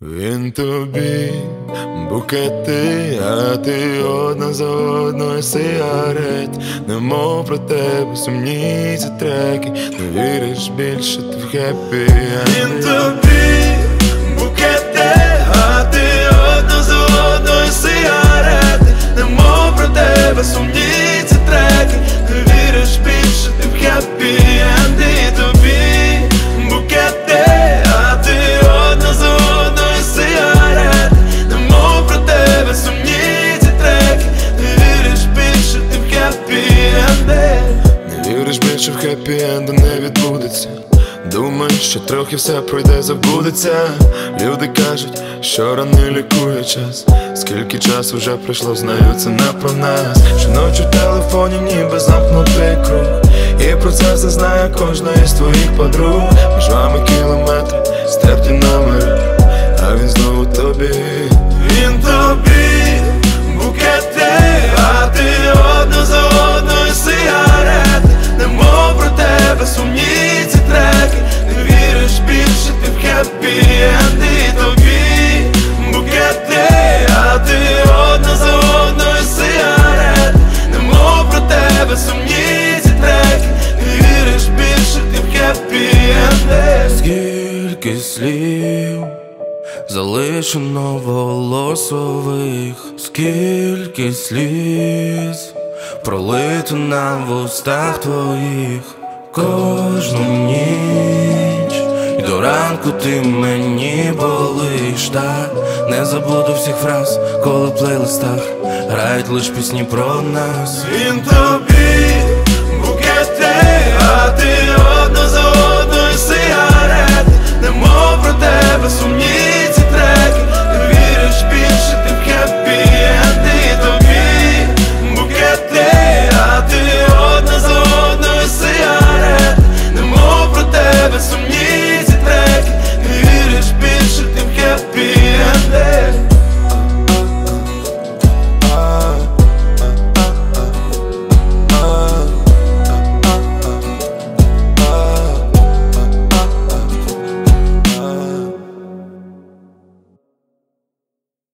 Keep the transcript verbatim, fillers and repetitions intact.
Він тобі букети, а ти одна за одною сигарет. Немов про тебе сумні ці треки, не віриш більше ти в хеппі. Він тобі букети, а ти одна за одною сигарет. Немов про тебе сумні ці треки, не віриш більше ти в хеппі. І тобі букети, а ти одна за одною сигарет. Немов про тебе сумні ці треки, не віриш більше ти в хеппі-енди. Не віриш більше в хеппі-енду не відбудеться. Думаєш, що трохи все пройде, забудеться. Люди кажуть, що рани лікує час. Скільки часу вже пройшло, знаю, це не про нас. Щоночі в телефоні ніби замкнутий круг, і про це все знає кожна із твоїх подруг. Між вами кілометри, стерті номери, а він знову тобі. Він тобі букети, а ти одна за одною сигарет. Немов про тебе сумні ці треки, не віриш більше ти в хеппі-енд. І тобі букети, а ти одна за одною сигарет. Немов про тебе сумні ці треки, не віриш більше ти в хеппі-енд. Скільки слів залишено волосових, скільки сліз пролито на вустах твоїх. Кожну ніч і до ранку ти мені болиш. Так не забуду всіх фраз, коли в плейлистах грають лиш пісні про нас. Він тобі букети, а ти одна за одною сигарет. Немов про тебе сумні